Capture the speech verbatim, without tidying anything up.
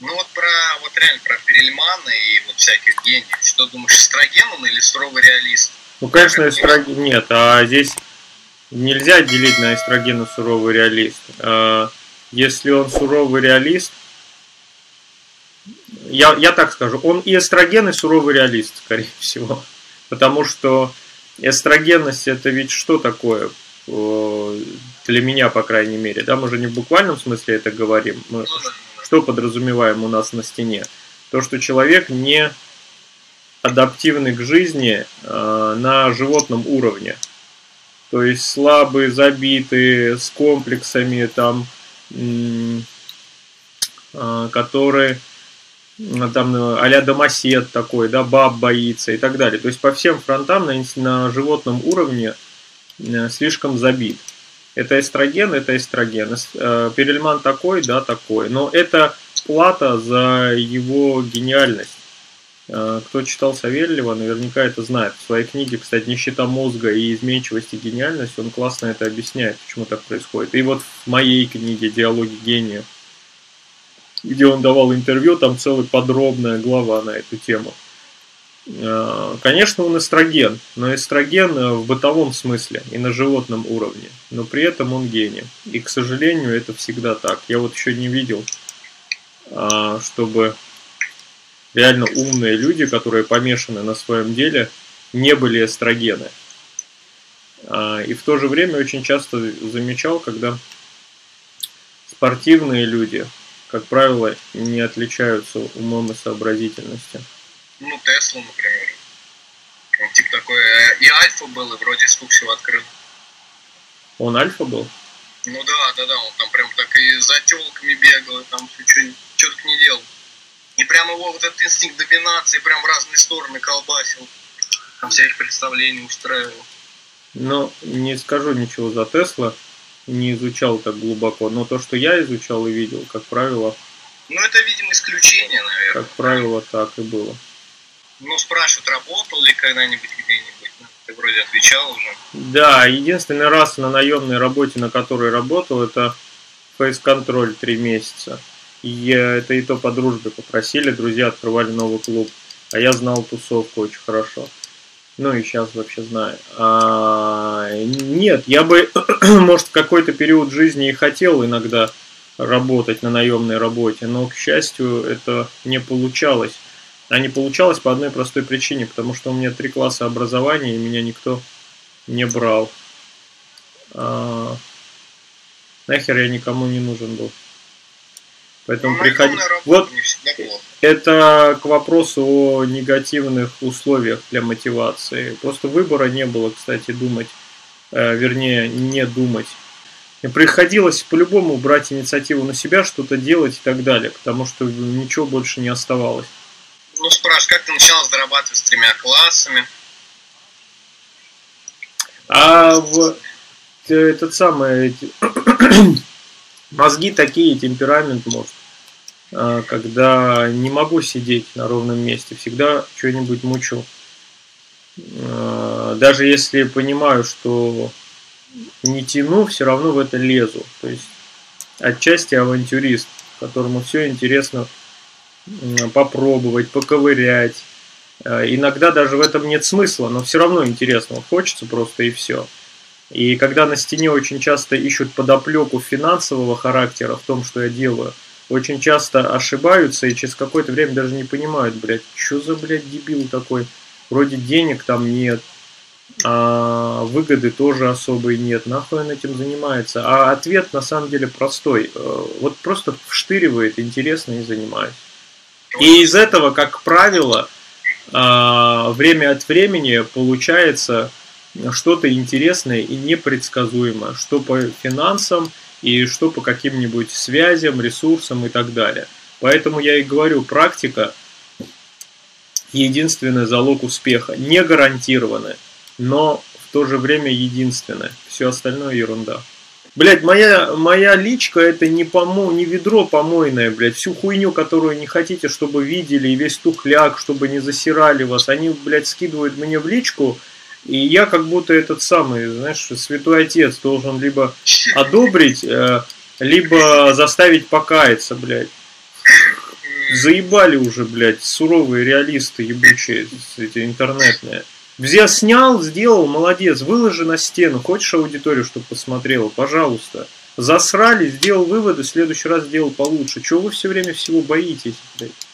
Ну вот про, вот реально про Перельмана и вот всяких гениев. Что думаешь, эстроген он или суровый реалист? Ну, конечно, эстроген нет, а здесь нельзя делить на эстроген и суровый реалист. Если он суровый реалист, я, я так скажу, он и эстроген, и суровый реалист, скорее всего. Потому что эстрогенность это ведь что такое? Для меня, по крайней мере. Да, мы же не в буквальном смысле это говорим. Мы что подразумеваем у нас на стене? То, что человек не адаптивный к жизни э, на животном уровне. То есть слабый, забитый, с комплексами, там, э, который там а-ля домосед такой, да, баб боится и так далее. То есть по всем фронтам на, на животном уровне э, слишком забит. Это эстроген, это эстроген. Э, Перельман такой, да, такой. Но это плата за его гениальность. Кто читал Савельева, наверняка это знает. В своей книге, кстати, «Нищета мозга и изменчивость и гениальность», он классно это объясняет, почему так происходит. И вот в моей книге «Диалоги гения», где он давал интервью, там целая подробная глава на эту тему. Конечно, он эстроген, но эстроген в бытовом смысле и на животном уровне. Но при этом он гений. И, к сожалению, это всегда так. Я вот еще не видел, чтобы реально умные люди, которые помешаны на своем деле, не были эстрогены. И в то же время очень часто замечал, когда спортивные люди, как правило, не отличаются умом и сообразительностью. Ну, Тесла, например. Он типа такой и альфа был, и вроде сколько всего открыл. Он альфа был? Ну да, да, да, он там прям так и за тёлками бегал, и там что только не делал. И прям его вот этот инстинкт доминации прям в разные стороны колбасил. Там всяких представлений устраивал. Ну, не скажу ничего за Тесла, не изучал так глубоко. Но то, что я изучал и видел, как правило... Ну, это, видимо, исключение, наверное. Как правило, так и было. Ну, спрашивают, работал ли когда-нибудь где-нибудь. Ну, ты вроде отвечал уже. Да, единственный раз на наемной работе, на которой работал, это фейс-контроль три месяца. И это и то по дружбе попросили, друзья открывали новый клуб. А я знал тусовку очень хорошо. Ну и сейчас вообще знаю. А, нет, я бы, может, в какой-то период жизни и хотел иногда работать на наемной работе, но, к счастью, это не получалось. А не получалось по одной простой причине, потому что у меня три класса образования, и меня никто не брал. А, нахер я никому не нужен был. Поэтому ну, приходи... Вот это к вопросу о негативных условиях для мотивации. Просто выбора не было, кстати, думать, э, вернее, не думать. Мне приходилось по-любому брать инициативу на себя, что-то делать и так далее, потому что ничего больше не оставалось. Ну, спрашивай, как ты начал зарабатывать с тремя классами? А в этот самый... Мозги такие, темперамент может, когда не могу сидеть на ровном месте, всегда что-нибудь мучу. Даже если понимаю, что не тяну, все равно в это лезу. То есть отчасти авантюрист, которому все интересно попробовать, поковырять. Иногда даже в этом нет смысла, но все равно интересно, хочется просто и все. И когда на стене очень часто ищут подоплеку финансового характера в том, что я делаю, очень часто ошибаются и через какое-то время даже не понимают, блядь, что за, блядь, дебил такой? Вроде денег там нет, а выгоды тоже особой нет, нахуй он этим занимается? А ответ на самом деле простой, вот просто вштыривает, интересно и занимаюсь. И из этого, как правило, время от времени получается... что-то интересное и непредсказуемое, что по финансам и что по каким-нибудь связям, ресурсам и так далее. Поэтому я и говорю, практика единственный залог успеха, не гарантированная, но в то же время единственная. Все остальное ерунда. Блять, моя, моя личка это не, помо, не ведро помойное, блядь. Всю хуйню, которую не хотите, чтобы видели, и весь тухляк, чтобы не засирали вас, они, блядь, скидывают мне в личку. И я как будто этот самый, знаешь, святой отец должен либо одобрить, либо заставить покаяться, блядь. Заебали уже, блядь, суровые реалисты ебучие, эти интернетные. Взял, снял, сделал, молодец, выложи на стену, хочешь аудиторию, чтобы посмотрела, пожалуйста. Засрали, сделал выводы, в следующий раз сделал получше. Чего вы все время всего боитесь, блядь?